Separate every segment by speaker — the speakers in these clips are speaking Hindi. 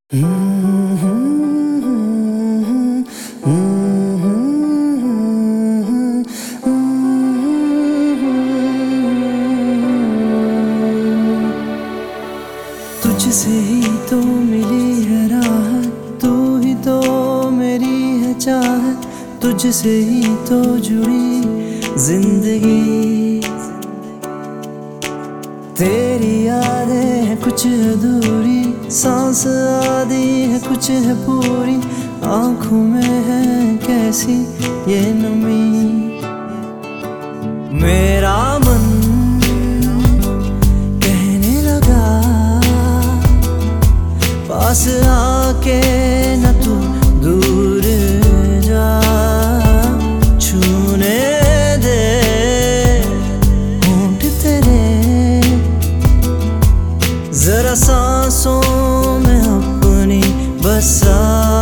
Speaker 1: तुझसे ही तो मिली है राहत, तू ही तो मेरी है चाहत, तुझसे ही तो जुड़ी जिंदगी। तेरी यादें हैं कुछ अधूरी, सांस आधी है कुछ है पूरी, आंखों में है कैसी ये नमी। मेरा मन कहने लगा पास आके न तू दूर जा, छूने दे होंठ तेरे जरा सांसों में अपनी बसा।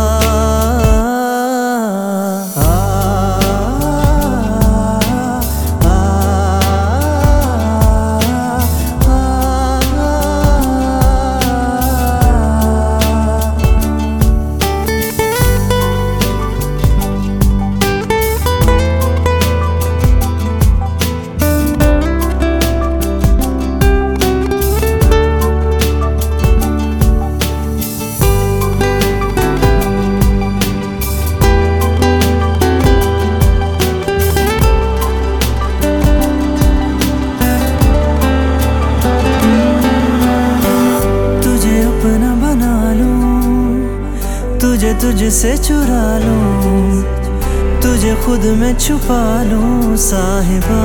Speaker 1: तुझसे चुरा लूं, तुझे खुद में छुपा लूं साहिबा।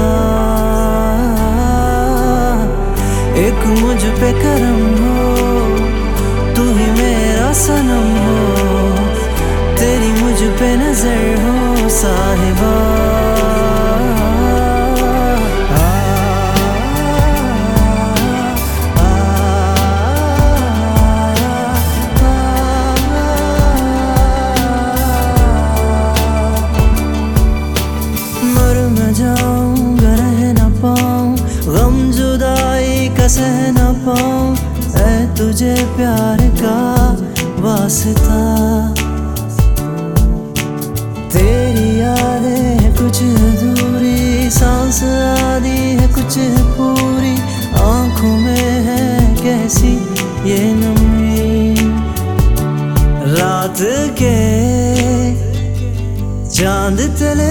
Speaker 1: एक मुझ पे करम हो, तू ही मेरा सनम हो, तेरी मुझ पे नजर हो साहिबा। जाऊंगा रह न पाऊं, गम जुदाई का सह न पाऊं, ऐ तुझे प्यार का वास्ता। तेरी यादें है कुछ अधूरी, सांस आधी है कुछ है पूरी, आंखों में है कैसी ये नमी। रात के चांद तले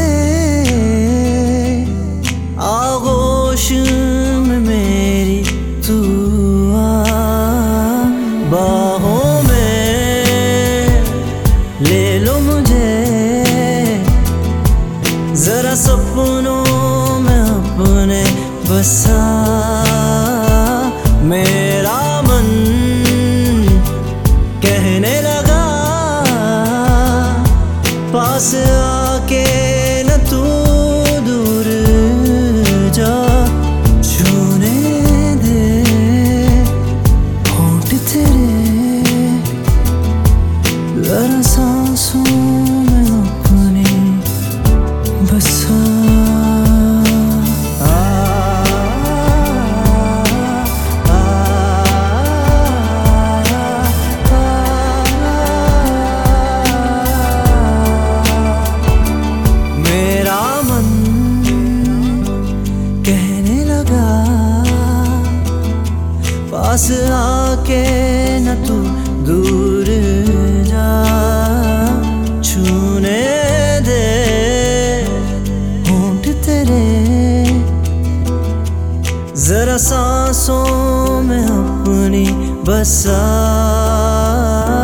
Speaker 1: आगोश में मेरी तू आ, बाहों में ले लो मुझे, जरा सपनों में अपने बसा। मेरा मन कहने लगा पास आके न तू दूर जा, छूने दे होंठ तेरे जरा सांसों में अपनी बसा। पास आके न तू दूर जा, छूने दे होंठ तेरे जरा सांसों में अपनी बसा।